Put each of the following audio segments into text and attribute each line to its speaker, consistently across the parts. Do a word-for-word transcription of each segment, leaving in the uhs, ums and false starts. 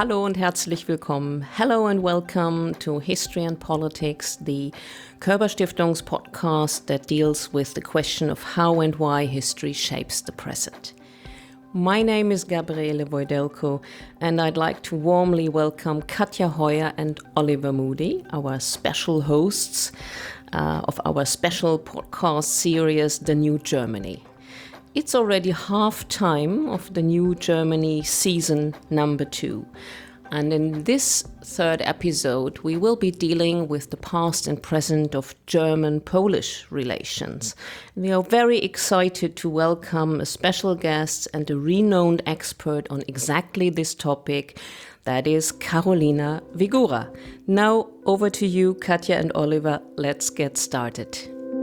Speaker 1: Hallo und herzlich willkommen. Hello and welcome to History and Politics, the Körber Stiftungs podcast that deals with the question of how and why history shapes the present. My name is Gabriele Wojdelko, and I'd like to warmly welcome Katja Heuer and Oliver Moody, our special hosts uh, of our special podcast series, The New Germany. It's already half time of the New Germany season number two. And in this third episode, we will be dealing with the past and present of German-Polish relations. We are very excited to welcome a special guest and a renowned expert on exactly this topic, that is Karolina Wigura. Now over to you, Katja and Oliver. Let's get started.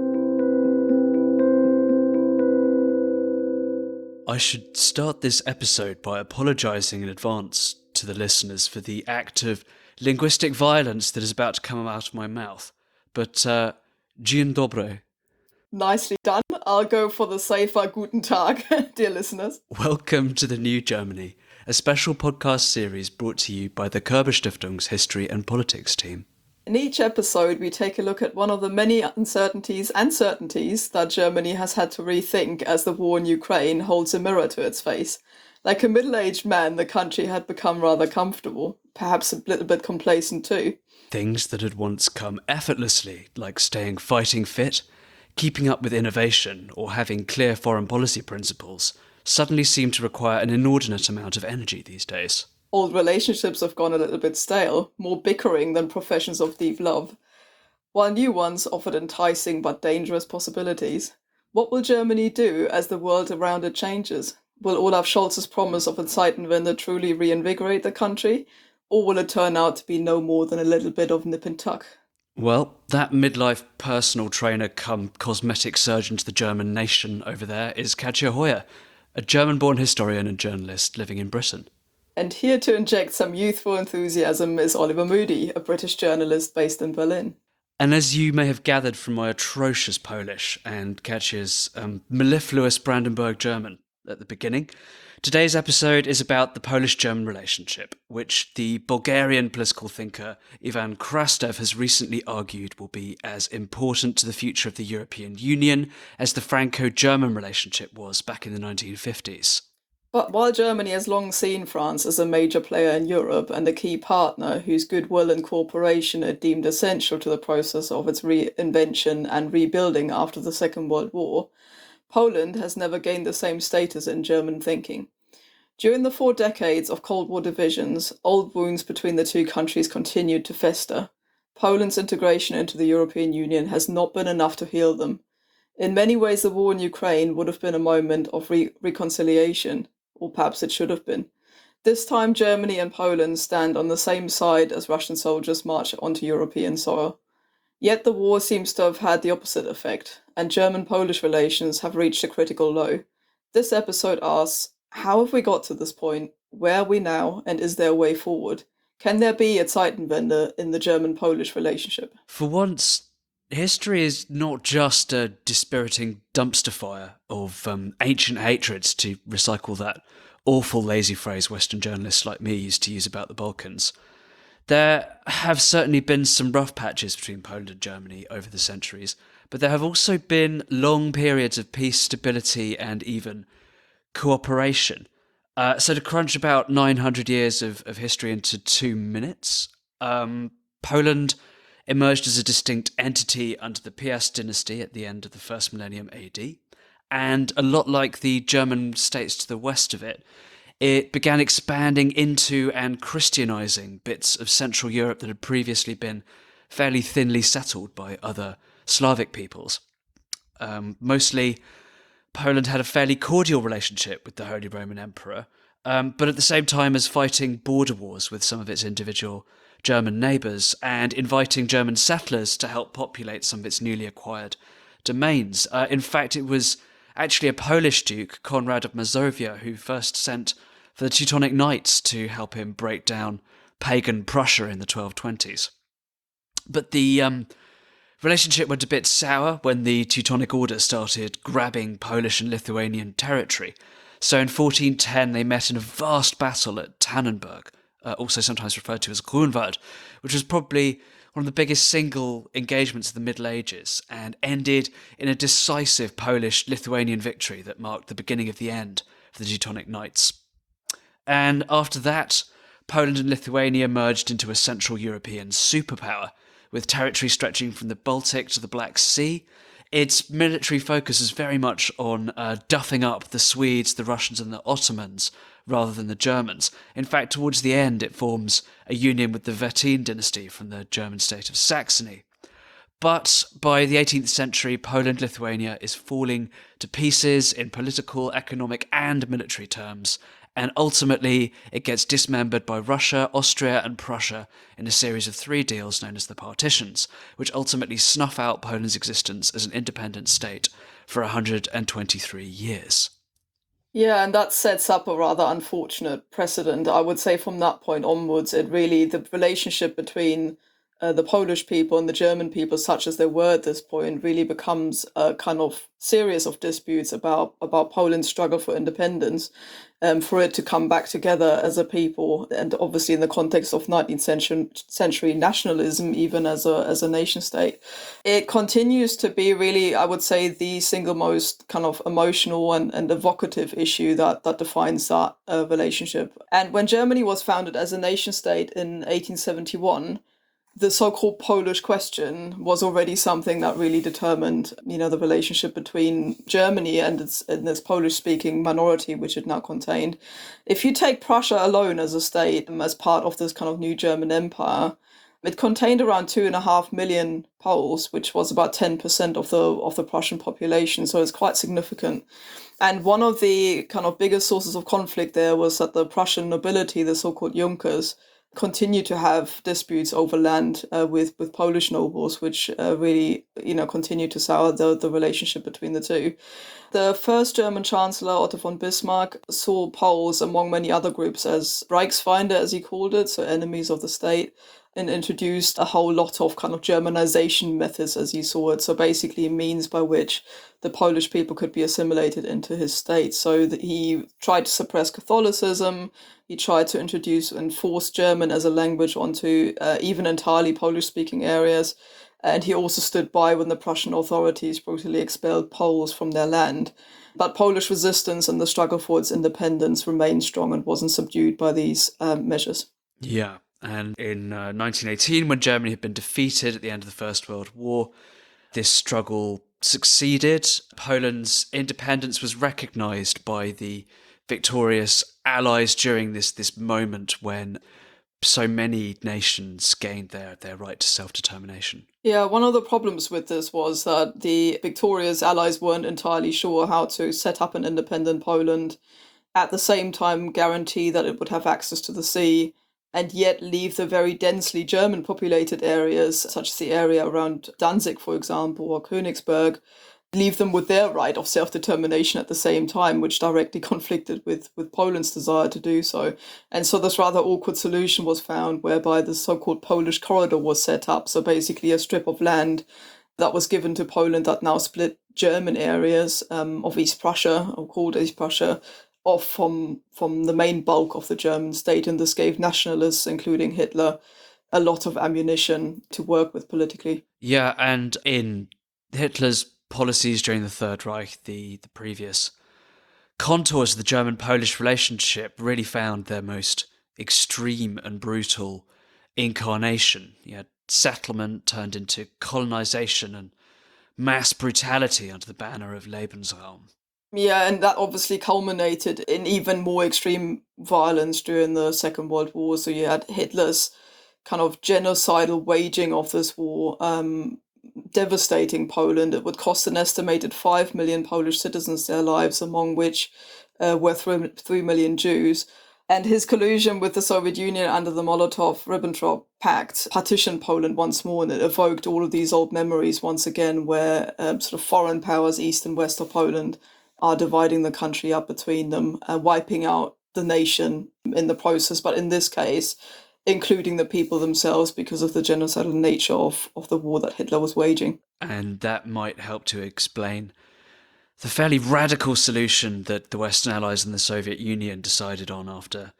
Speaker 2: I should start this episode by apologising in advance to the listeners for the act of linguistic violence that is about to come out of my mouth. But, uh, dzień dobry.
Speaker 3: Nicely done. I'll go for the safer Guten Tag, dear listeners.
Speaker 2: Welcome to The New Germany, a special podcast series brought to you by the Körber Stiftung's History and Politics team.
Speaker 3: In each episode, we take a look at one of the many uncertainties and certainties that Germany has had to rethink as the war in Ukraine holds a mirror to its face. Like a middle-aged man, the country had become rather comfortable, perhaps a little bit complacent too.
Speaker 2: Things that had once come effortlessly, like staying fighting fit, keeping up with innovation, or having clear foreign policy principles, suddenly seem to require an inordinate amount of energy these days.
Speaker 3: Old relationships have gone a little bit stale, more bickering than professions of deep love, while new ones offered enticing but dangerous possibilities. What will Germany do as the world around it changes? Will Olaf Scholz's promise of a Zeitenwende truly reinvigorate the country, or will it turn out to be no more than a little bit of nip and tuck?
Speaker 2: Well, that midlife personal trainer come cosmetic surgeon to the German nation over there is Katja Heuer, a German-born historian and journalist living in Britain.
Speaker 3: And here to inject some youthful enthusiasm is Oliver Moody, a British journalist based in Berlin.
Speaker 2: And as you may have gathered from my atrocious Polish and Katja's um, mellifluous Brandenburg German at the beginning, today's episode is about the Polish-German relationship, which the Bulgarian political thinker Ivan Krastev has recently argued will be as important to the future of the European Union as the Franco-German relationship was back in the nineteen fifties.
Speaker 3: But while Germany has long seen France as a major player in Europe and a key partner whose goodwill and cooperation it deemed essential to the process of its reinvention and rebuilding after the Second World War, Poland has never gained the same status in German thinking. During the four decades of Cold War divisions, old wounds between the two countries continued to fester. Poland's integration into the European Union has not been enough to heal them. In many ways, the war in Ukraine would have been a moment of re- reconciliation. Or perhaps it should have been. This time, Germany and Poland stand on the same side as Russian soldiers march onto European soil. Yet the war seems to have had the opposite effect, and German-Polish relations have reached a critical low. This episode asks, how have we got to this point? Where are we now? And is there a way forward? Can there be a Zeitenwende in the German-Polish relationship?
Speaker 2: For once, history is not just a dispiriting dumpster fire of um, ancient hatreds, to recycle that awful lazy phrase Western journalists like me used to use about the Balkans. There have certainly been some rough patches between Poland and Germany over the centuries, but there have also been long periods of peace, stability, and even cooperation. Uh, so to crunch about nine hundred years of, of history into two minutes, um, Poland emerged as a distinct entity under the Piast dynasty at the end of the first millennium A D, and a lot like the German states to the west of it, it began expanding into and Christianizing bits of Central Europe that had previously been fairly thinly settled by other Slavic peoples. Um, mostly, Poland had a fairly cordial relationship with the Holy Roman Emperor, um, but at the same time as fighting border wars with some of its individual German neighbours and inviting German settlers to help populate some of its newly acquired domains. Uh, in fact, it was actually a Polish duke, Konrad of Mazovia, who first sent for the Teutonic Knights to help him break down pagan Prussia in the twelve twenties. But the um, relationship went a bit sour when the Teutonic Order started grabbing Polish and Lithuanian territory. So in fourteen ten, they met in a vast battle at Tannenberg, uh, also sometimes referred to as Grunwald, which was probably one of the biggest single engagements of the Middle Ages, and ended in a decisive Polish-Lithuanian victory that marked the beginning of the end of the Teutonic Knights. And after that, Poland and Lithuania merged into a Central European superpower, with territory stretching from the Baltic to the Black Sea. Its military focus is very much on uh, duffing up the Swedes, the Russians and the Ottomans, rather than the Germans. In fact, towards the end, it forms a union with the Wettin dynasty from the German state of Saxony. But by the eighteenth century, Poland-Lithuania is falling to pieces in political, economic and military terms, and ultimately it gets dismembered by Russia, Austria and Prussia in a series of three deals known as the Partitions, which ultimately snuff out Poland's existence as an independent state for one hundred twenty-three years.
Speaker 3: Yeah, and that sets up a rather unfortunate precedent. I would say from that point onwards, it really, the relationship between uh, the Polish people and the German people, such as they were at this point, really becomes a kind of series of disputes about, about Poland's struggle for independence, um, for it to come back together as a people, and obviously in the context of nineteenth century, century nationalism, even as a as a nation state. It continues to be really, I would say, the single most kind of emotional and, and evocative issue that, that defines that uh, relationship. And when Germany was founded as a nation state in eighteen seventy-one, the so-called Polish question was already something that really determined, you know, the relationship between Germany and its, and its Polish-speaking minority, which it now contained. If you take Prussia alone as a state, as part of this kind of new German empire, it contained around two and a half million Poles, which was about ten percent of the of the Prussian population. So it's quite significant. And one of the kind of biggest sources of conflict there was that the Prussian nobility, the so-called Junkers, continue to have disputes over land uh, with with Polish nobles, which uh, really, you know, continue to sour the, the relationship between the two. The first German Chancellor, Otto von Bismarck, saw Poles, among many other groups, as Reichsfeinde, as he called it, so enemies of the state, and introduced a whole lot of kind of Germanization methods, as he saw it. So basically means by which the Polish people could be assimilated into his state. So that he tried to suppress Catholicism, he tried to introduce and force German as a language onto uh, even entirely Polish-speaking areas. And he also stood by when the Prussian authorities brutally expelled Poles from their land. But Polish resistance and the struggle for its independence remained strong and wasn't subdued by these um, measures.
Speaker 2: Yeah. And in uh, nineteen eighteen, when Germany had been defeated at the end of the First World War, this struggle succeeded. Poland's independence was recognised by the victorious Allies during this, this moment when so many nations gained their, their right to self-determination.
Speaker 3: Yeah, one of the problems with this was that the victorious Allies weren't entirely sure how to set up an independent Poland, at the same time guarantee that it would have access to the sea, and yet leave the very densely German-populated areas, such as the area around Danzig, for example, or Königsberg, leave them with their right of self-determination at the same time, which directly conflicted with, with Poland's desire to do so. And so this rather awkward solution was found, whereby the so-called Polish corridor was set up, so basically a strip of land that was given to Poland that now split German areas um, of East Prussia, or called East Prussia, off from from the main bulk of the German state, and this gave nationalists, including Hitler, a lot of ammunition to work with politically.
Speaker 2: Yeah, and in Hitler's policies during the Third Reich, the, the previous contours of the German-Polish relationship really found their most extreme and brutal incarnation. You had settlement turned into colonization and mass brutality under the banner of Lebensraum.
Speaker 3: Yeah, and that obviously culminated in even more extreme violence during the Second World War. So you had Hitler's kind of genocidal waging of this war, um, devastating Poland. It would cost an estimated five million Polish citizens their lives, among which uh, were three million Jews. And his collusion with the Soviet Union under the Molotov-Ribbentrop Pact partitioned Poland once more, and it evoked all of these old memories once again, where um, sort of foreign powers, east and west of Poland, are dividing the country up between them, uh, wiping out the nation in the process, but in this case, including the people themselves because of the genocidal nature of, of the war that Hitler was waging.
Speaker 2: And that might help to explain the fairly radical solution that the Western Allies and the Soviet Union decided on after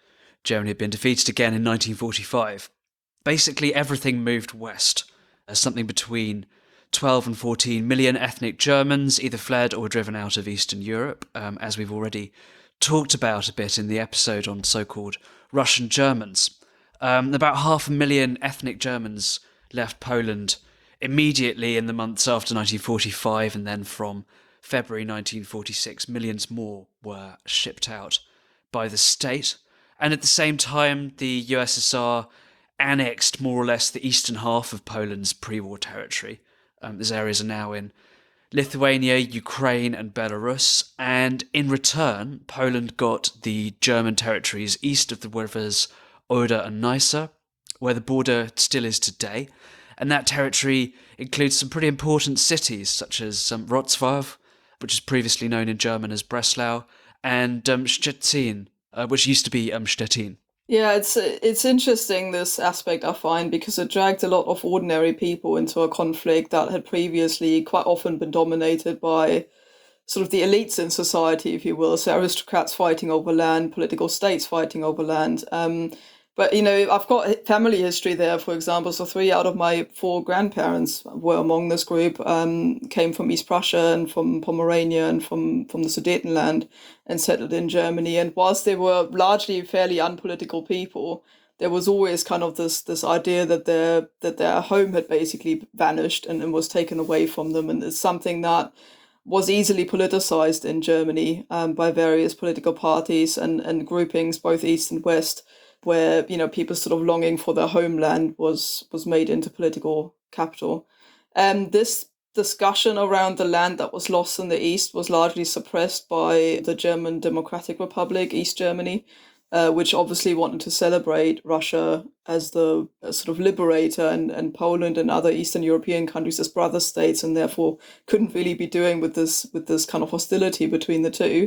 Speaker 2: Germany had been defeated again in nineteen forty-five. Basically, everything moved west, as something between twelve and fourteen million ethnic Germans either fled or were driven out of Eastern Europe, um, as we've already talked about a bit in the episode on so-called Russian Germans. Um, about half a million ethnic Germans left Poland immediately in the months after nineteen forty-five, and then from February nineteen forty-six, millions more were shipped out by the state. And at the same time, the U S S R annexed more or less the eastern half of Poland's pre-war territory. Um, these areas are now in Lithuania, Ukraine, and Belarus, and in return, Poland got the German territories east of the rivers Oder and Neisse, where the border still is today, and that territory includes some pretty important cities, such as um, Wrocław, which is previously known in German as Breslau, and um, Szczecin, uh, which used to be um, Stettin.
Speaker 3: Yeah, it's it's interesting, this aspect, I find, because it dragged a lot of ordinary people into a conflict that had previously quite often been dominated by sort of the elites in society, if you will, so aristocrats fighting over land, political states fighting over land. Um, but, you know, I've got family history there, for example, so three out of my four grandparents were among this group, um, came from East Prussia and from Pomerania and from, from the Sudetenland and settled in Germany. And whilst they were largely fairly unpolitical people, there was always kind of this this idea that their that their home had basically vanished and, and was taken away from them. And it's something that was easily politicized in Germany um, by various political parties and, and groupings, both East and West, where, you know, people sort of longing for their homeland was was made into political capital. And this discussion around the land that was lost in the East was largely suppressed by the German Democratic Republic, East Germany, uh, which obviously wanted to celebrate Russia as the uh, sort of liberator, and, and Poland and other Eastern European countries as brother states, and therefore couldn't really be doing with this with this kind of hostility between the two.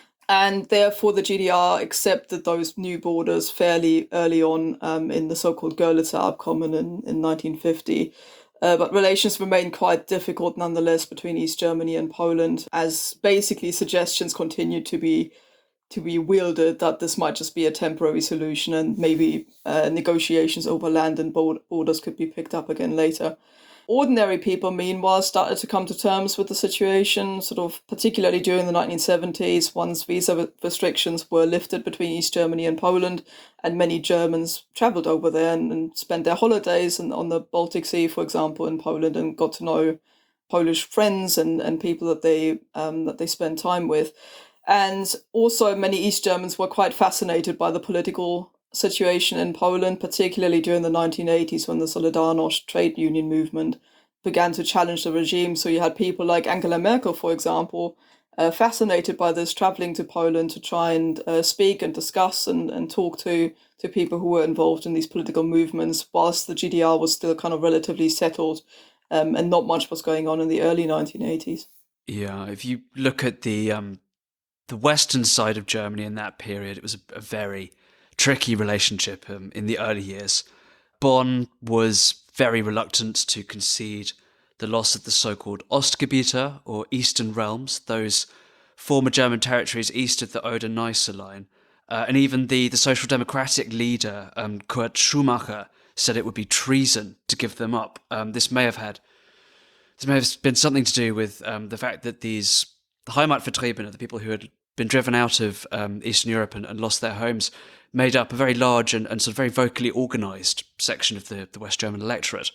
Speaker 3: And therefore, the G D R accepted those new borders fairly early on um, in the so-called Görlitzer Abkommen in, in nineteen fifty. Uh, but relations remained quite difficult nonetheless between East Germany and Poland, as basically suggestions continued to be to be wielded that this might just be a temporary solution, and maybe uh, negotiations over land and borders could be picked up again later. Ordinary people, meanwhile, started to come to terms with the situation, sort of particularly during the nineteen seventies, once visa restrictions were lifted between East Germany and Poland, and many Germans travelled over there and, and spent their holidays and on the Baltic Sea, for example, in Poland, and got to know Polish friends and, and people that they um, that they spent time with. And also many East Germans were quite fascinated by the political situation in Poland, particularly during the nineteen eighties, when the Solidarność trade union movement began to challenge the regime. So you had people like Angela Merkel, for example, uh, fascinated by this, traveling to Poland to try and uh, speak and discuss and, and talk to, to people who were involved in these political movements, whilst the G D R was still kind of relatively settled um, and not much was going on in the early nineteen eighties.
Speaker 2: Yeah, if you look at the um, the western side of Germany in that period, it was a, a very tricky relationship um, in the early years. Bonn was very reluctant to concede the loss of the so-called Ostgebiete, or Eastern Realms, those former German territories east of the Oder-Neisse line. Uh, and even the, the Social Democratic leader, um, Kurt Schumacher, said it would be treason to give them up. Um, this may have had, this may have been something to do with um, the fact that these Heimatvertriebene, the people who had been driven out of um, Eastern Europe and, and lost their homes, made up a very large and, and sort of very vocally organised section of the, the West German electorate.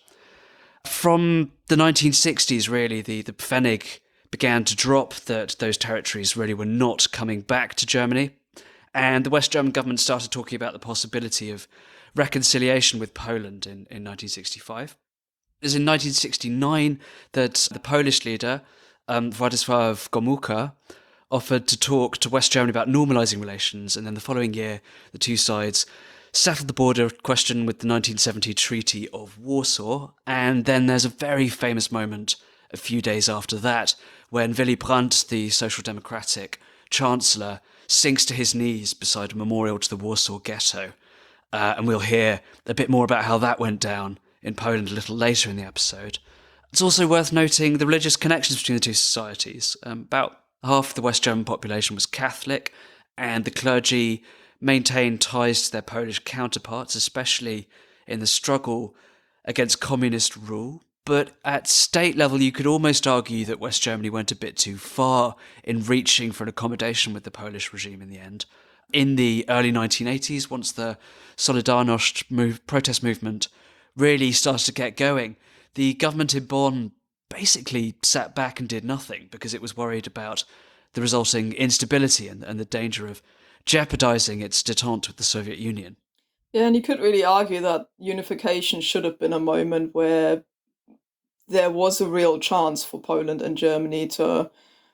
Speaker 2: From the nineteen sixties, really, the, the Pfennig began to drop, that those territories really were not coming back to Germany. And the West German government started talking about the possibility of reconciliation with Poland in, in nineteen sixty-five. It was in nineteen sixty-nine that the Polish leader, um, Władysław Gomułka, offered to talk to West Germany about normalising relations, and then the following year the two sides settled the border question with the nineteen seventy Treaty of Warsaw. And then there's a very famous moment a few days after that when Willy Brandt, the Social Democratic Chancellor, sinks to his knees beside a memorial to the Warsaw Ghetto. Uh, and we'll hear a bit more about how that went down in Poland a little later in the episode. It's also worth noting the religious connections between the two societies. Um, about half the West German population was Catholic, and the clergy maintain ties to their Polish counterparts, especially in the struggle against communist rule. But at state level, you could almost argue that West Germany went a bit too far in reaching for an accommodation with the Polish regime in the end. In the early nineteen eighties, once the Solidarność move, protest movement really started to get going, the government in Bonn basically sat back and did nothing because it was worried about the resulting instability and, and the danger of jeopardizing its détente with the Soviet Union.
Speaker 3: Yeah, and you could really argue that unification should have been a moment where there was a real chance for Poland and Germany to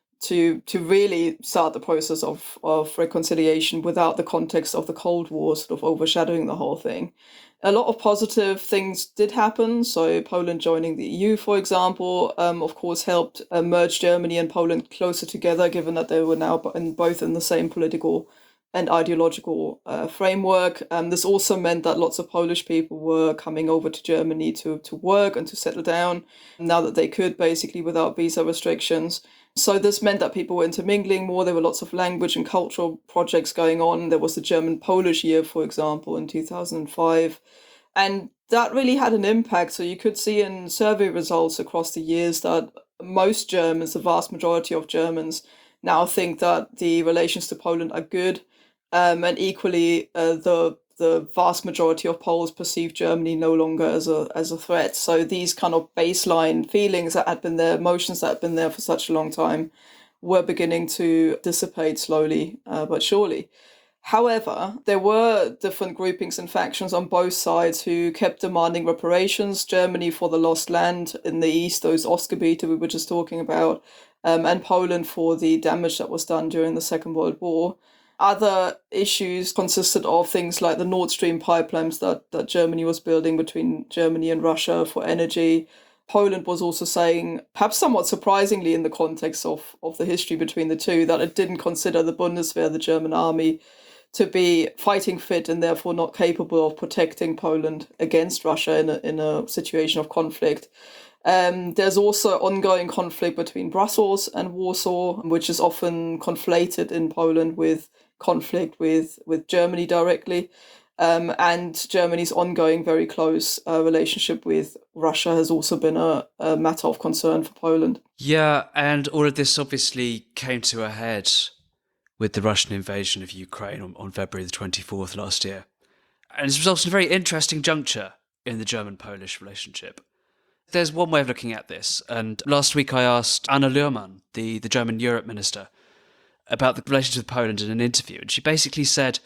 Speaker 3: to to really start the process of, of reconciliation without the context of the Cold War sort of overshadowing the whole thing. A lot of positive things did happen. So Poland joining the E U, for example, um, of course, helped uh, merge Germany and Poland closer together, given that they were now in, both in the same political and ideological uh, framework. Um, this also meant that lots of Polish people were coming over to Germany to, to work and to settle down now that they could, basically without visa restrictions. So this meant that people were intermingling more. There were lots of language and cultural projects going on. There was the German-Polish year, for example, in two thousand five. And that really had an impact. So you could see in survey results across the years that most Germans, the vast majority of Germans, now think that the relations to Poland are good. Um, and equally, uh, the the vast majority of Poles perceive Germany no longer as a as a threat. So these kind of baseline feelings that had been there, emotions that had been there for such a long time, were beginning to dissipate slowly uh, but surely. However, there were different groupings and factions on both sides who kept demanding reparations. Germany for the lost land in the east, those Ostgebiete we were just talking about, um, and Poland for the damage that was done during the Second World War. Other issues consisted of things like the Nord Stream pipelines that, that Germany was building between Germany and Russia for energy. Poland was also saying, perhaps somewhat surprisingly in the context of, of the history between the two, that it didn't consider the Bundeswehr, the German army, to be fighting fit and therefore not capable of protecting Poland against Russia in a, in a situation of conflict. Um, there's also ongoing conflict between Brussels and Warsaw, which is often conflated in Poland with conflict with, with Germany directly. Um, and Germany's ongoing very close uh, relationship with Russia has also been a, a matter of concern for Poland.
Speaker 2: Yeah, and all of this obviously came to a head with the Russian invasion of Ukraine on, on February the twenty-fourth last year. And it's resulted in a very interesting juncture in the German-Polish relationship. There's one way of looking at this, and last week I asked Anna Luhrmann, the, the German Europe minister, about the relations with Poland in an interview, and she basically said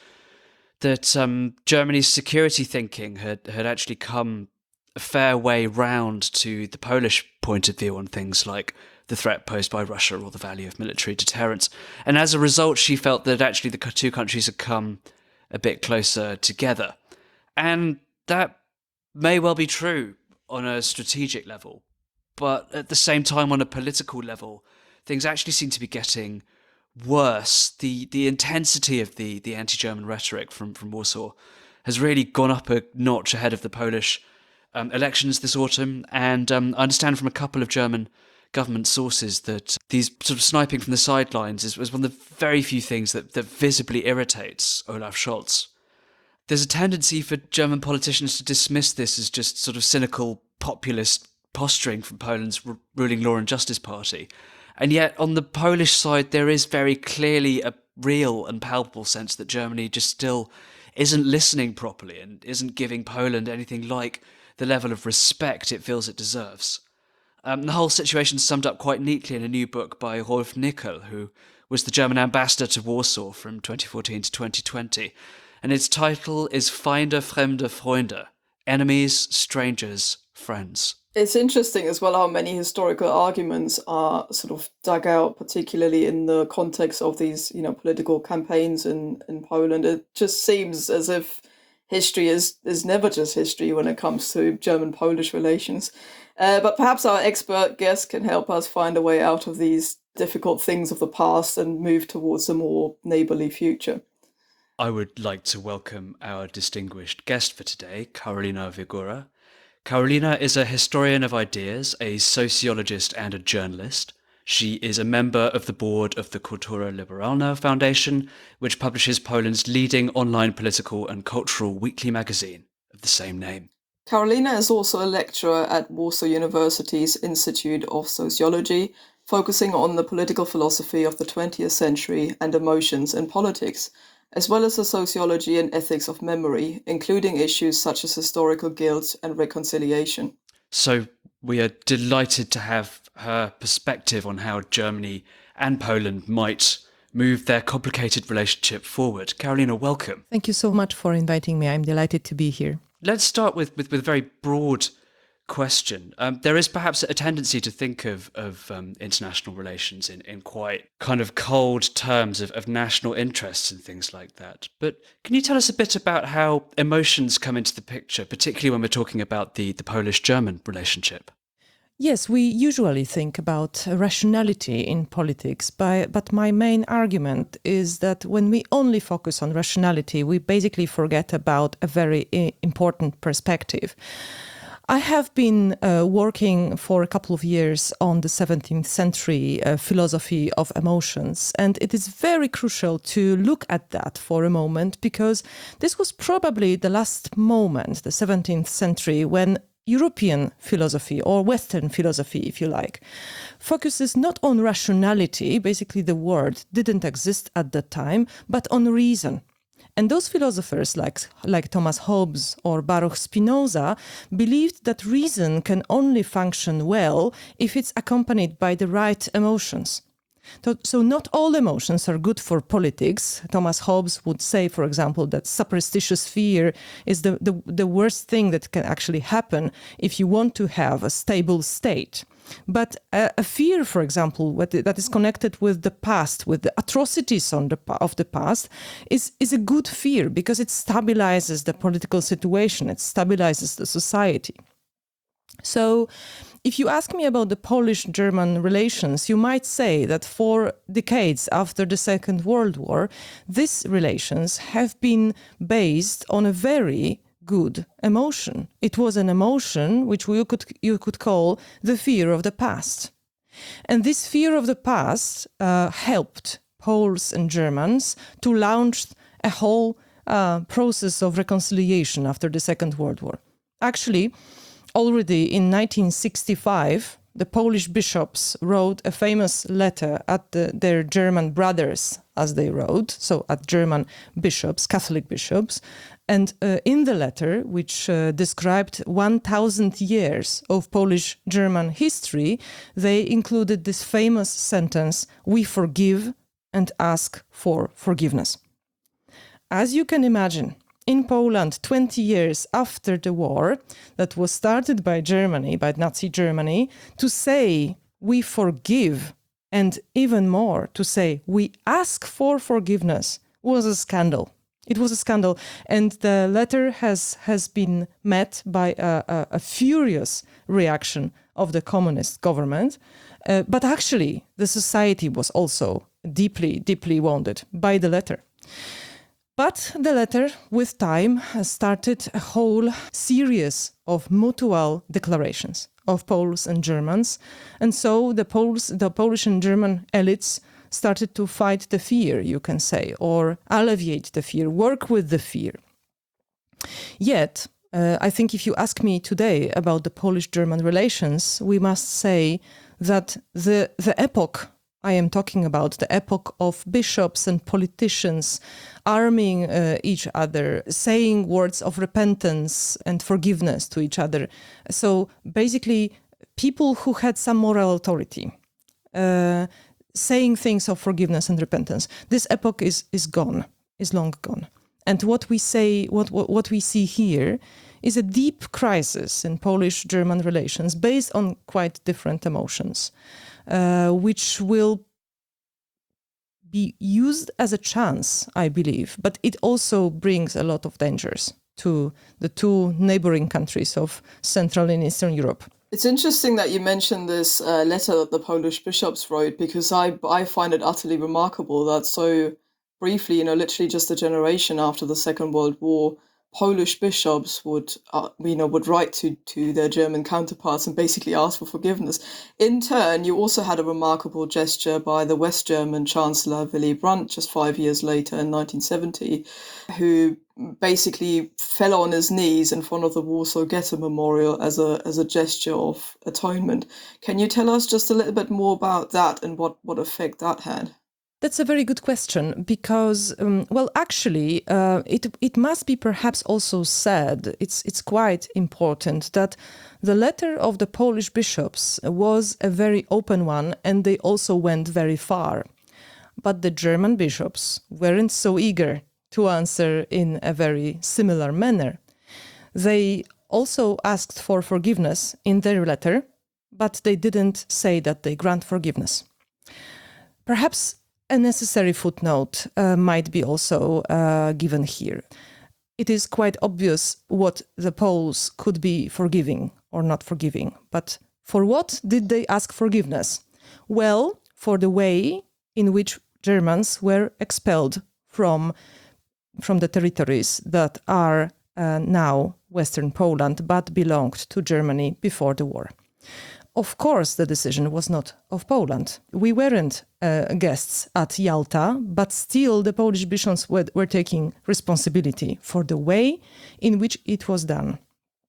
Speaker 2: that um, Germany's security thinking had, had actually come a fair way round to the Polish point of view on things like the threat posed by Russia or the value of military deterrence. And as a result, she felt that actually the two countries had come a bit closer together. And that may well be true on a strategic level, but at the same time, on a political level, things actually seem to be getting worse. The the intensity of the, the anti-German rhetoric from, from Warsaw has really gone up a notch ahead of the Polish um, elections this autumn, and um, I understand from a couple of German government sources that these sort of sniping from the sidelines is, is one of the very few things that, that visibly irritates Olaf Scholz. There's a tendency for German politicians to dismiss this as just sort of cynical populist posturing from Poland's r- ruling Law and Justice Party. And yet, on the Polish side, there is very clearly a real and palpable sense that Germany just still isn't listening properly and isn't giving Poland anything like the level of respect it feels it deserves. Um, the whole situation is summed up quite neatly in a new book by Rolf Nickel, who was the German ambassador to Warsaw from twenty fourteen to twenty twenty. And its title is Feinde, Fremde, Freunde. Enemies, strangers, friends.
Speaker 3: It's interesting as well how many historical arguments are sort of dug out, particularly in the context of these, you know, political campaigns in, in Poland. It just seems as if history is, is never just history when it comes to German-Polish relations. Uh, but perhaps our expert guest can help us find a way out of these difficult things of the past and move towards a more neighbourly future.
Speaker 2: I would like to welcome our distinguished guest for today, Karolina Wygóra. Karolina is a historian of ideas, a sociologist and a journalist. She is a member of the board of the Kultura Liberalna Foundation, which publishes Poland's leading online political and cultural weekly magazine of the same name.
Speaker 3: Karolina is also a lecturer at Warsaw University's Institute of Sociology, focusing on the political philosophy of the twentieth century and emotions in politics, as well as the sociology and ethics of memory, including issues such as historical guilt and reconciliation.
Speaker 2: So we are delighted to have her perspective on how Germany and Poland might move their complicated relationship forward. Karolina, welcome.
Speaker 4: Thank you so much for inviting me. I'm delighted to be here.
Speaker 2: Let's start with, with, with a very broad question. Um, there is perhaps a tendency to think of, of um, international relations in, in quite kind of cold terms of, of national interests and things like that. But can you tell us a bit about how emotions come into the picture, particularly when we're talking about the, the Polish-German relationship?
Speaker 4: Yes, we usually think about rationality in politics, but, but my main argument is that when we only focus on rationality, we basically forget about a very important perspective. I have been uh, working for a couple of years on the seventeenth century uh, philosophy of emotions, and it is very crucial to look at that for a moment, because this was probably the last moment, the seventeenth century, when European philosophy, or Western philosophy, if you like, focuses not on rationality, basically the word didn't exist at that time, but on reason. And those philosophers like, like Thomas Hobbes or Baruch Spinoza believed that reason can only function well if it's accompanied by the right emotions. So, so not all emotions are good for politics. Thomas Hobbes would say, for example, that superstitious fear is the, the, the worst thing that can actually happen if you want to have a stable state. But a, a fear, for example, that is connected with the past, with the atrocities on the, of the past, is, is a good fear because it stabilizes the political situation, it stabilizes the society. So if you ask me about the Polish-German relations, you might say that for decades after the Second World War, these relations have been based on a very good emotion. It was an emotion which you could you could call the fear of the past. And this fear of the past uh, helped Poles and Germans to launch a whole uh, process of reconciliation after the Second World War. Actually, already in nineteen sixty-five, the Polish bishops wrote a famous letter at the, their German brothers, as they wrote, so at German bishops, Catholic bishops. And uh, in the letter, which uh, described one thousand years of Polish-German history, they included this famous sentence, "We forgive and ask for forgiveness." As you can imagine, in Poland, twenty years after the war that was started by Germany, by Nazi Germany, to say we forgive and even more to say we ask for forgiveness was a scandal. It was a scandal. And the letter has, has been met by a, a, a furious reaction of the communist government. Uh, but actually, the society was also deeply, deeply wounded by the letter. But the letter, with time, has started a whole series of mutual declarations of Poles and Germans. And so the Poles, the Polish and German elites started to fight the fear, you can say, or alleviate the fear, work with the fear. Yet, uh, I think if you ask me today about the Polish-German relations, we must say that the, the epoch I am talking about, the epoch of bishops and politicians arming uh, each other, saying words of repentance and forgiveness to each other. So basically, people who had some moral authority, uh, saying things of forgiveness and repentance. This epoch is, is gone, is long gone. And what we say, what, what, what we see here is a deep crisis in Polish-German relations based on quite different emotions. Uh, which will be used as a chance, I believe, but it also brings a lot of dangers to the two neighboring countries of Central and Eastern Europe.
Speaker 3: It's interesting that you mentioned this uh, letter that the Polish bishops wrote, because I, I find it utterly remarkable that so briefly, you know, literally just a generation after the Second World War, Polish bishops would, uh, you know, would write to, to their German counterparts and basically ask for forgiveness. In turn, you also had a remarkable gesture by the West German Chancellor Willy Brandt just five years later in nineteen seventy, who basically fell on his knees in front of the Warsaw Ghetto Memorial as a as a gesture of atonement. Can you tell us just a little bit more about that and what, what effect that had?
Speaker 4: That's a very good question because, um, well, actually, uh, it it must be perhaps also said, it's it's quite important that the letter of the Polish bishops was a very open one and they also went very far. But the German bishops weren't so eager to answer in a very similar manner. They also asked for forgiveness in their letter, but they didn't say that they grant forgiveness. Perhaps a necessary footnote uh, might be also uh, given here. It is quite obvious what the Poles could be forgiving or not forgiving. But for what did they ask forgiveness? Well, for the way in which Germans were expelled from, from the territories that are uh, now Western Poland, but belonged to Germany before the war. Of course, the decision was not of Poland. We weren't uh, guests at Yalta, but still the Polish bishops were, were taking responsibility for the way in which it was done.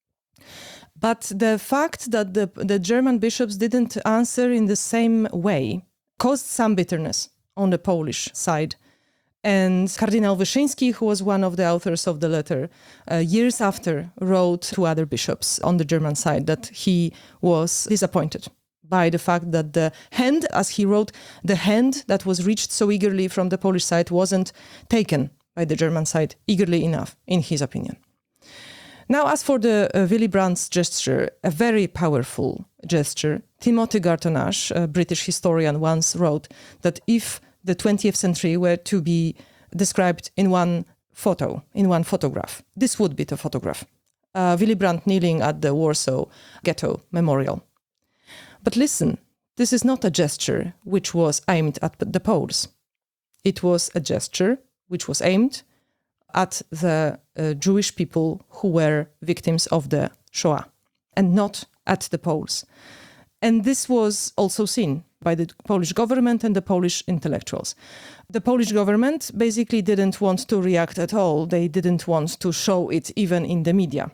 Speaker 4: But the fact that the, the German bishops didn't answer in the same way caused some bitterness on the Polish side. And Cardinal Wyszyński, who was one of the authors of the letter, uh, years after wrote to other bishops on the German side that he was disappointed by the fact that the hand, as he wrote, the hand that was reached so eagerly from the Polish side wasn't taken by the German side eagerly enough, in his opinion. Now, as for the uh, Willy Brandt's gesture, a very powerful gesture, Timothy Garton-Ash, a British historian, once wrote that if the twentieth century were to be described in one photo, in one photograph, this would be the photograph. Uh, Willy Brandt kneeling at the Warsaw Ghetto Memorial. But listen, this is not a gesture which was aimed at the Poles. It was a gesture which was aimed at the uh, Jewish people who were victims of the Shoah, and not at the Poles. And this was also seen by the Polish government and the Polish intellectuals. The Polish government basically didn't want to react at all. They didn't want to show it even in the media.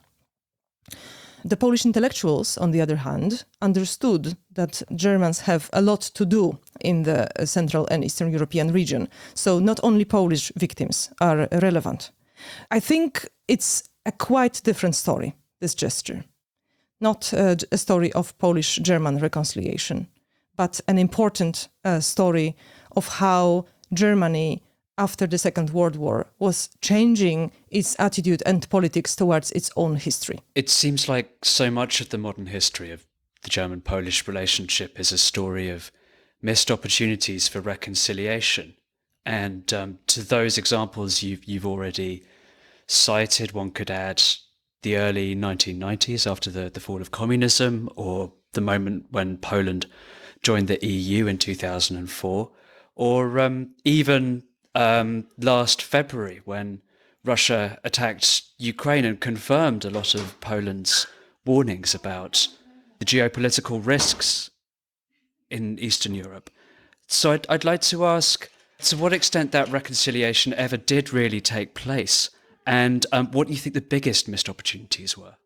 Speaker 4: The Polish intellectuals, on the other hand, understood that Germans have a lot to do in the Central and Eastern European region. So not only Polish victims are relevant. I think it's a quite different story, this gesture. Not uh, a story of Polish-German reconciliation, but an important uh, story of how Germany, after the Second World War, was changing its attitude and politics towards its own history.
Speaker 2: It seems like so much of the modern history of the German-Polish relationship is a story of missed opportunities for reconciliation. And um, to those examples you've, you've already cited, one could add the early nineteen nineties after the, the fall of communism, or the moment when Poland joined the E U in two thousand four, or um, even um, last February when Russia attacked Ukraine and confirmed a lot of Poland's warnings about the geopolitical risks in Eastern Europe. So I'd, I'd like to ask, to what extent that reconciliation ever did really take place, and um, what do you think the biggest missed opportunities were?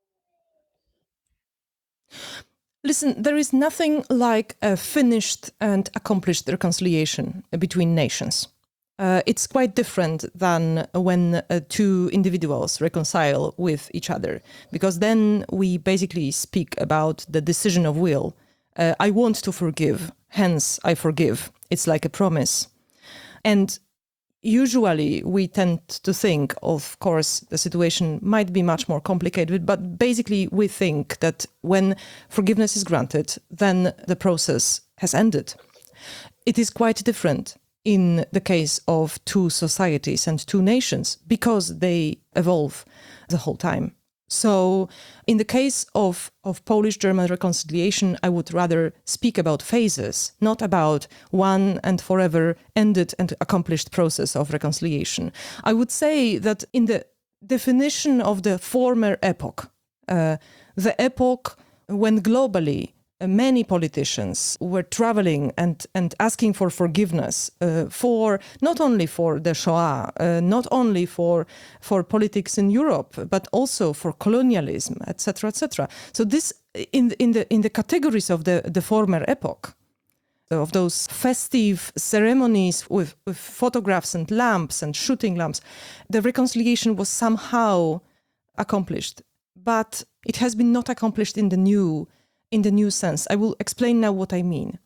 Speaker 4: Listen, there is nothing like a finished and accomplished reconciliation between nations. Uh, it's quite different than when uh, two individuals reconcile with each other, because then we basically speak about the decision of will. Uh, I want to forgive, hence I forgive. It's like a promise. And usually we tend to think, of course, the situation might be much more complicated, but basically we think that when forgiveness is granted, then the process has ended. It is quite different in the case of two societies and two nations, because they evolve the whole time. So in the case of, of Polish-German reconciliation, I would rather speak about phases, not about one and forever ended and accomplished process of reconciliation. I would say that in the definition of the former epoch, uh, the epoch when globally uh, many politicians were traveling and, and asking for forgiveness uh, for not only for the Shoah, uh, not only for for politics in Europe, but also for colonialism, et cetera, et cetera. So this in in the in the categories of the, the former epoch, of those festive ceremonies with, with photographs and lamps and shooting lamps, the reconciliation was somehow accomplished. But it has been not accomplished in the new in the new sense. I will explain now what I mean.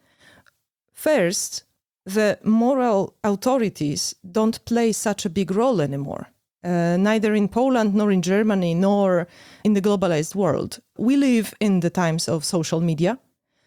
Speaker 4: First, the moral authorities don't play such a big role anymore, uh, neither in Poland nor in Germany nor in the globalized world. We live in the times of social media,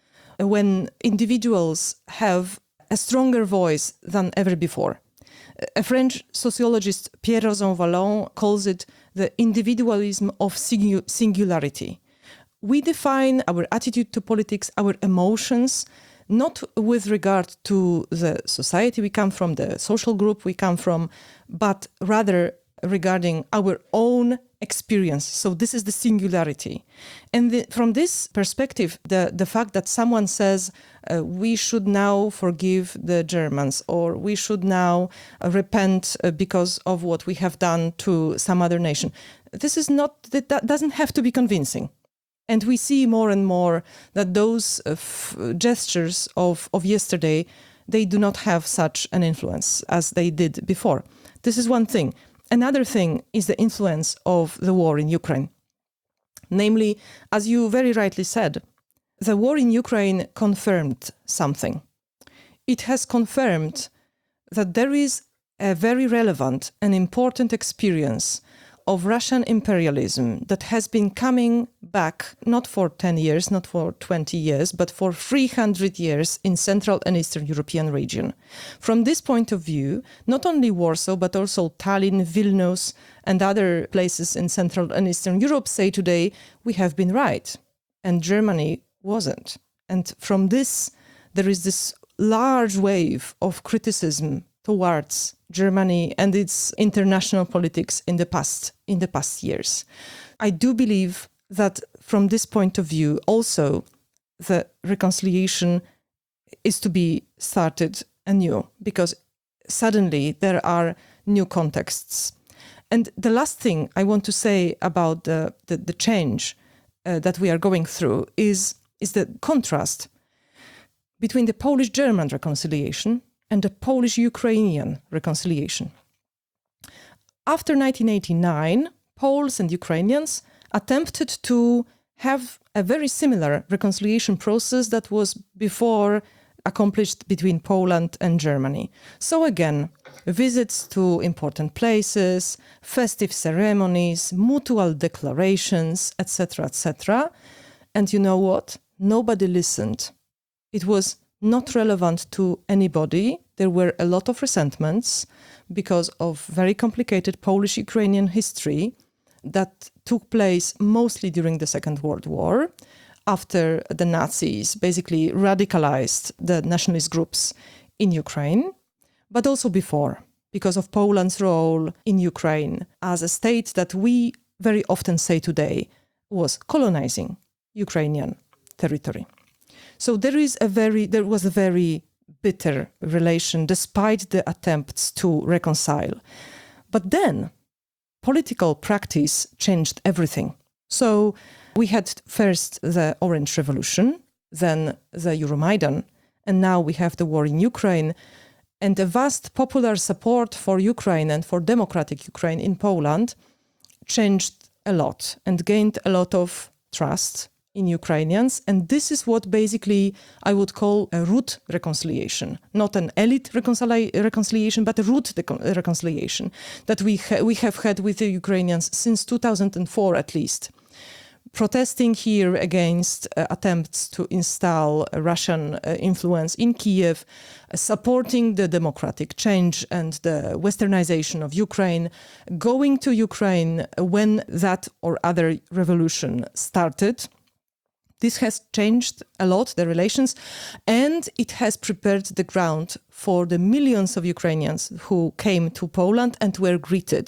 Speaker 4: when individuals have a stronger voice than ever before. A French sociologist, Pierre Rozon-Vallon, calls it the individualism of singu- singularity. We define our attitude to politics, our emotions, not with regard to the society we come from, the social group we come from, but rather regarding our own experience. So this is the singularity. And the, from this perspective, the, the fact that someone says uh, we should now forgive the Germans, or we should now uh, repent uh, because of what we have done to some other nation, this is not, that, that doesn't have to be convincing. And we see more and more that those uh, f- gestures of, of yesterday, they do not have such an influence as they did before. This is one thing. Another thing is the influence of the war in Ukraine. Namely, as you very rightly said, the war in Ukraine confirmed something. It has confirmed that there is a very relevant and important experience of Russian imperialism that has been coming back not for ten years, not for twenty years, but for three hundred years in Central and Eastern European region. From this point of view, not only Warsaw, but also Tallinn, Vilnius, and other places in Central and Eastern Europe say today, we have been right, and Germany wasn't. And from this, there is this large wave of criticism towards Germany and its international politics in the past in the past years. I do believe that from this point of view also the reconciliation is to be started anew, because suddenly there are new contexts. And the last thing I want to say about the, the, the change uh, that we are going through is, is the contrast between the Polish-German reconciliation and the Polish-Ukrainian reconciliation. After nineteen eighty-nine, Poles and Ukrainians attempted to have a very similar reconciliation process that was before accomplished between Poland and Germany. So again, visits to important places, festive ceremonies, mutual declarations, et cetera, et cetera. And you know what? Nobody listened. It was not relevant to anybody. There were a lot of resentments because of very complicated Polish-Ukrainian history that took place mostly during the Second World War, after the Nazis basically radicalized the nationalist groups in Ukraine, but also before, because of Poland's role in Ukraine as a state that we very often say today was colonizing Ukrainian territory. So there is a very, there was a very bitter relation despite the attempts to reconcile. But then political practice changed everything. So we had first the Orange Revolution, then the Euromaidan, and now we have the war in Ukraine. And the vast popular support for Ukraine and for democratic Ukraine in Poland changed a lot and gained a lot of trust in Ukrainians. And this is what basically I would call a root reconciliation, not an elite reconcili- reconciliation, but a root de- reconciliation that we, ha- we have had with the Ukrainians since two thousand four at least. Protesting here against uh, attempts to install a Russian uh, influence in Kiev, uh, supporting the democratic change and the westernization of Ukraine, going to Ukraine when that or other revolution started. This has changed a lot, the relations, and it has prepared the ground for the millions of Ukrainians who came to Poland and were greeted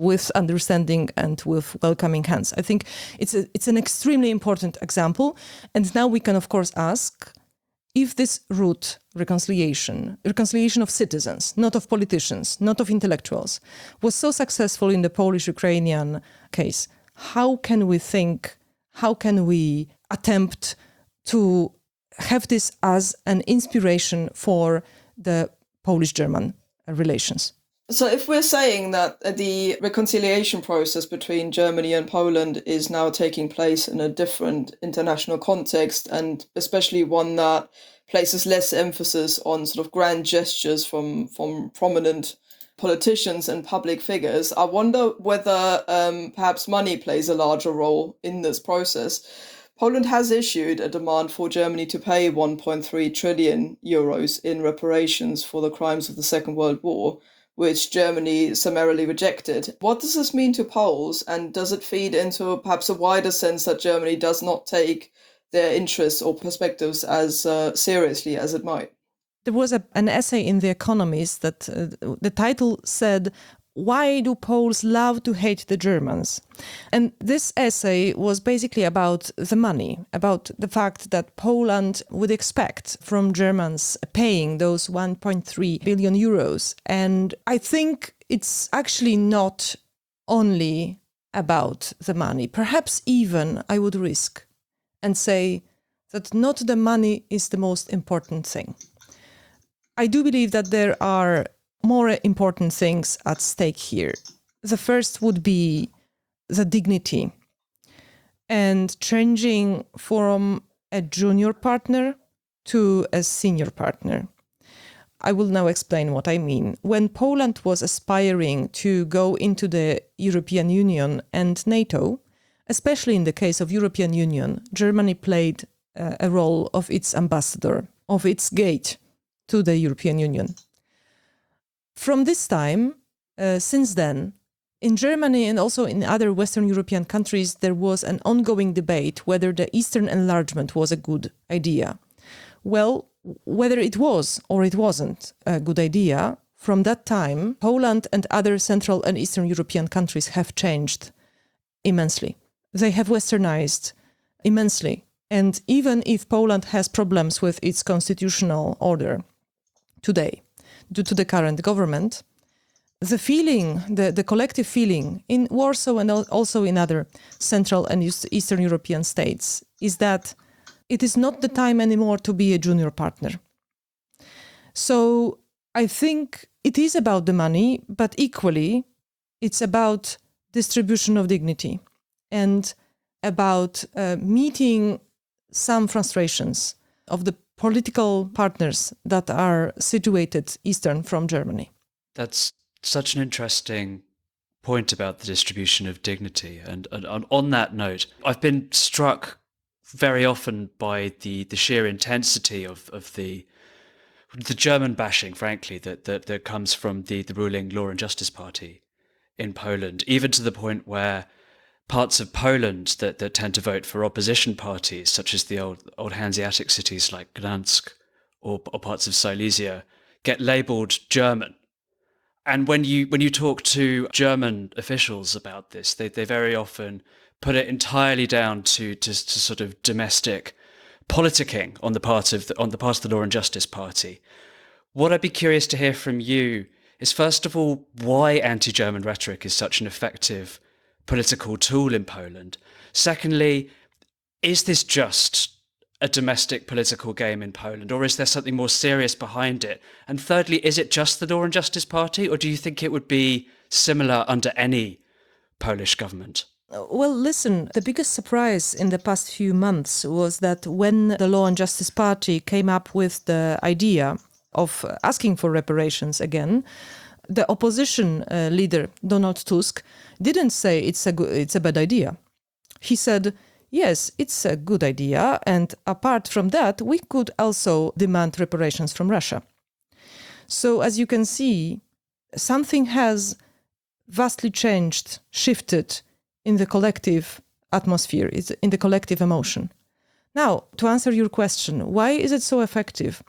Speaker 4: with understanding and with welcoming hands. I think it's a, it's an extremely important example. And now we can, of course, ask if this route, reconciliation, reconciliation of citizens, not of politicians, not of intellectuals, was so successful in the Polish-Ukrainian case, how can we think, how can we attempt to have this as an inspiration for the Polish-German relations?
Speaker 3: So if we're saying that the reconciliation process between Germany and Poland is now taking place in a different international context, and especially one that places less emphasis on sort of grand gestures from, from prominent politicians and public figures, I wonder whether um, perhaps money plays a larger role in this process. Poland has issued a demand for Germany to pay one point three trillion euros in reparations for the crimes of the Second World War, which Germany summarily rejected. What does this mean to Poles, and does it feed into perhaps a wider sense that Germany does not take their interests or perspectives as uh, seriously as it might?
Speaker 4: There was a, an essay in The Economist that uh, the title said, "Why do Poles love to hate the Germans?" And this essay was basically about the money, about the fact that Poland would expect from Germans paying those one point three billion euros. And I think it's actually not only about the money. Perhaps even I would risk and say that not the money is the most important thing. I do believe that there are more important things at stake here. The first would be the dignity and changing from a junior partner to a senior partner. I will now explain what I mean. When Poland was aspiring to go into the European Union and NATO, especially in the case of European Union, Germany played uh, a role of its ambassador, of its gate to the European Union. From this time, uh, since then, in Germany and also in other Western European countries, there was an ongoing debate whether the Eastern enlargement was a good idea. Well, whether it was or it wasn't a good idea, from that time, Poland and other Central and Eastern European countries have changed immensely. They have westernized immensely. And even if Poland has problems with its constitutional order today, due to the current government, the feeling, the, the collective feeling in Warsaw and also in other Central and Eastern European states is that it is not the time anymore to be a junior partner. So I think it is about the money, but equally it's about distribution of dignity and about uh, meeting some frustrations of the political partners that are situated eastern from Germany.
Speaker 2: That's such an interesting point about the distribution of dignity. And, and, and on that note, I've been struck very often by the, the sheer intensity of, of the the German bashing, frankly, that, that, that comes from the, the ruling Law and Justice Party in Poland, even to the point where parts of Poland that, that tend to vote for opposition parties, such as the old, old Hanseatic cities like Gdansk or, or parts of Silesia, get labelled German. And when you when you talk to German officials about this, they, they very often put it entirely down to, to, to sort of domestic politicking on the part of the, on the part of the Law and Justice Party. What I'd be curious to hear from you is, first of all, why anti-German rhetoric is such an effective political tool in Poland. Secondly, is this just a domestic political game in Poland, or is there something more serious behind it? And thirdly, is it just the Law and Justice Party, or do you think it would be similar under any Polish government?
Speaker 4: Well, listen, the biggest surprise in the past few months was that when the Law and Justice Party came up with the idea of asking for reparations again, the opposition uh, leader, Donald Tusk, didn't say it's a go- it's a bad idea. He said, yes, it's a good idea, and apart from that, we could also demand reparations from Russia. So as you can see, something has vastly changed, shifted in the collective atmosphere, it's in the collective emotion. Now, to answer your question, why is it so effective?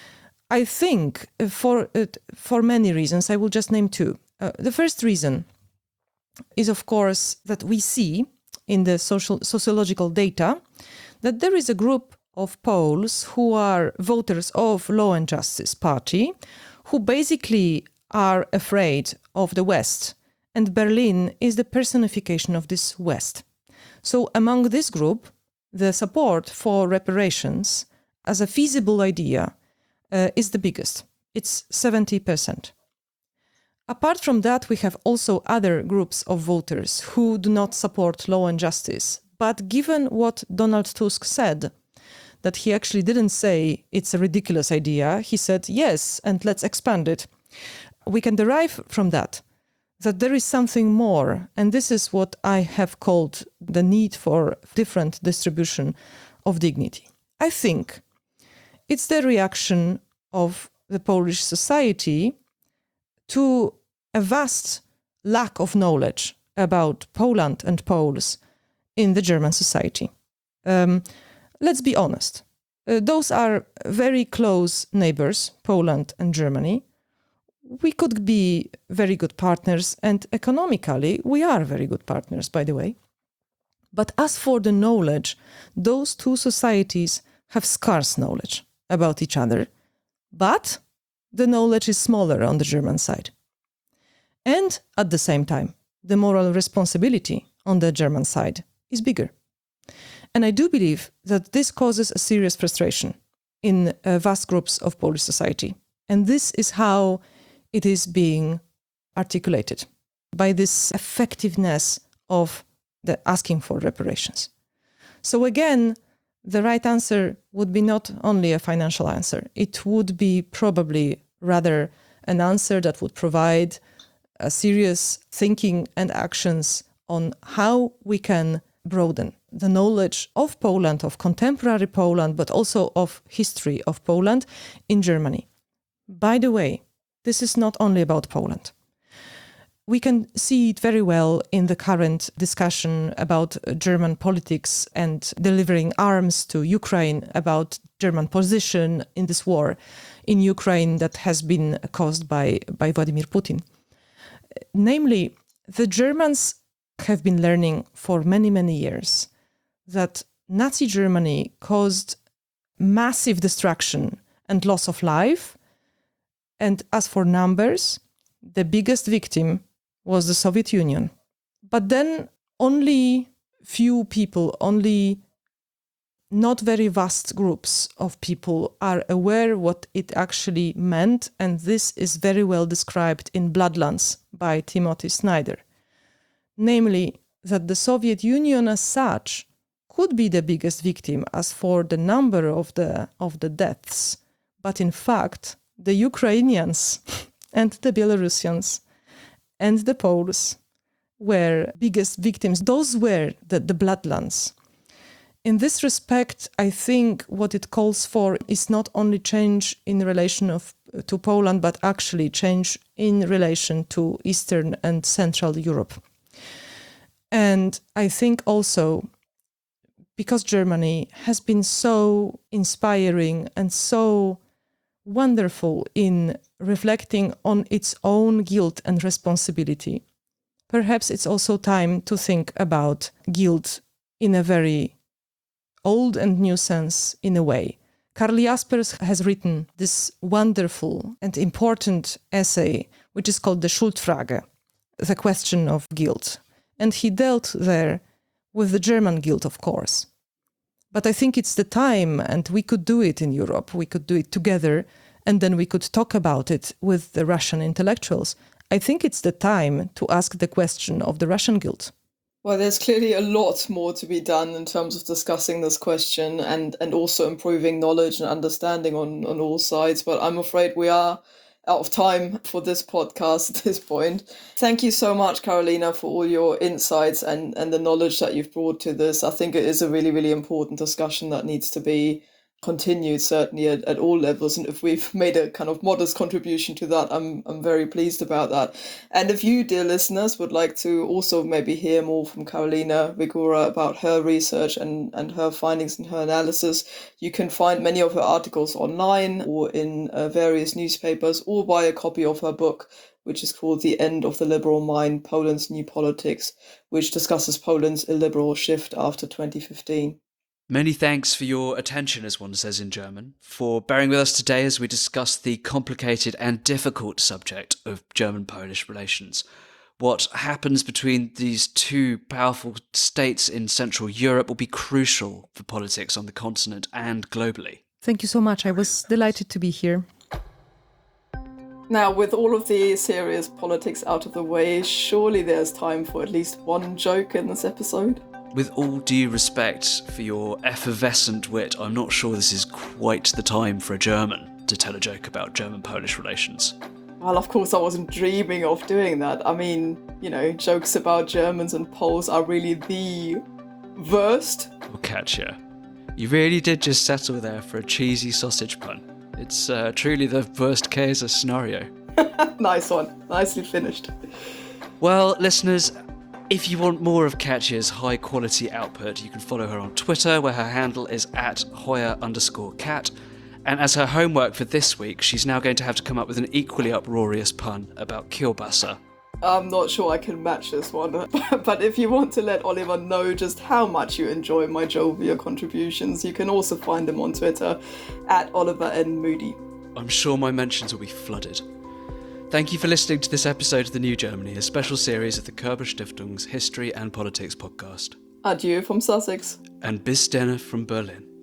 Speaker 4: I think for uh, for many reasons. I will just name two. Uh, the first reason is, of course, that we see in the social sociological data that there is a group of Poles who are voters of Law and Justice Party, who basically are afraid of the West. And Berlin is the personification of this West. So among this group, the support for reparations as a feasible idea uh, is the biggest. It's seventy percent. Apart from that, we have also other groups of voters who do not support law and justice. But given what Donald Tusk said, that he actually didn't say it's a ridiculous idea, he said yes, and let's expand it. We can derive from that that there is something more, and this is what I have called the need for different distribution of dignity. I think it's the reaction of the Polish society to a vast lack of knowledge about Poland and Poles in the German society. Um, let's be honest. Uh, those are very close neighbors, Poland and Germany. We could be very good partners, and economically, we are very good partners, by the way. But as for the knowledge, those two societies have scarce knowledge about each other, but the knowledge is smaller on the German side. And at the same time, the moral responsibility on the German side is bigger. And I do believe that this causes a serious frustration in uh, vast groups of Polish society. And this is how it is being articulated, by this effectiveness of the asking for reparations. So again, the right answer would be not only a financial answer. It would be probably rather an answer that would provide a serious thinking and actions on how we can broaden the knowledge of Poland, of contemporary Poland, but also of history of Poland in Germany. By the way, this is not only about Poland. We can see it very well in the current discussion about German politics and delivering arms to Ukraine, about German position in this war in Ukraine that has been caused by, by Vladimir Putin. Namely, the Germans have been learning for many, many years that Nazi Germany caused massive destruction and loss of life. And as for numbers, the biggest victim was the Soviet Union. But then only few people, only not very vast groups of people are aware what it actually meant. And this is very well described in Bloodlands by Timothy Snyder. Namely, that the Soviet Union as such could be the biggest victim as for the number of the, of the deaths. But in fact, the Ukrainians and the Belarusians and the Poles were biggest victims. Those were the, the bloodlands. In this respect, I think what it calls for is not only change in relation of, to Poland, but actually change in relation to Eastern and Central Europe. And I think also because Germany has been so inspiring and so wonderful in reflecting on its own guilt and responsibility, perhaps it's also time to think about guilt in a very old and new sense in a way. Karl Jaspers has written this wonderful and important essay, which is called the Schuldfrage, the question of guilt. And he dealt there with the German guilt, of course. But I think it's the time, and we could do it in Europe, we could do it together, and then we could talk about it with the Russian intellectuals. I think it's the time to ask the question of the Russian guilt.
Speaker 3: Well, there's clearly a lot more to be done in terms of discussing this question and, and also improving knowledge and understanding on, on all sides. But I'm afraid we are out of time for this podcast at this point. Thank you so much, Karolina, for all your insights and, and the knowledge that you've brought to this. I think it is a really, really important discussion that needs to be continued, certainly at, at all levels. And if we've made a kind of modest contribution to that, I'm I'm very pleased about that. And if you, dear listeners, would like to also maybe hear more from Carolina Vigora about her research and, and her findings and her analysis, you can find many of her articles online or in uh, various newspapers, or buy a copy of her book, which is called The End of the Liberal Mind, Poland's New Politics, which discusses Poland's illiberal shift after twenty fifteen.
Speaker 2: Many thanks for your attention, as one says in German, for bearing with us today as we discuss the complicated and difficult subject of German-Polish relations. What happens between these two powerful states in Central Europe will be crucial for politics on the continent and globally.
Speaker 4: Thank you so much. I was delighted to be here.
Speaker 3: Now, with all of the serious politics out of the way, surely there's time for at least one joke in this episode?
Speaker 2: With all due respect for your effervescent wit, I'm not sure this is quite the time for a German to tell a joke about German-Polish relations.
Speaker 3: Well, of course, I wasn't dreaming of doing that. I mean, you know, jokes about Germans and Poles are really the worst.
Speaker 2: Oh, Katja, you really did just settle there for a cheesy sausage pun. It's uh, truly the worst case scenario.
Speaker 3: Nice one. Nicely finished.
Speaker 2: Well, listeners, if you want more of Katja's high-quality output, you can follow her on Twitter, where her handle is at Hoya underscore cat. And as her homework for this week, she's now going to have to come up with an equally uproarious pun about kielbasa.
Speaker 3: I'm not sure I can match this one, but if you want to let Oliver know just how much you enjoy my jovial contributions, you can also find them on Twitter at Oliver N. Moody.
Speaker 2: I'm sure my mentions will be flooded. Thank you for listening to this episode of The New Germany, a special series of the Körber Stiftung's History and Politics podcast.
Speaker 3: Adieu from Sussex.
Speaker 2: And bis denne from Berlin.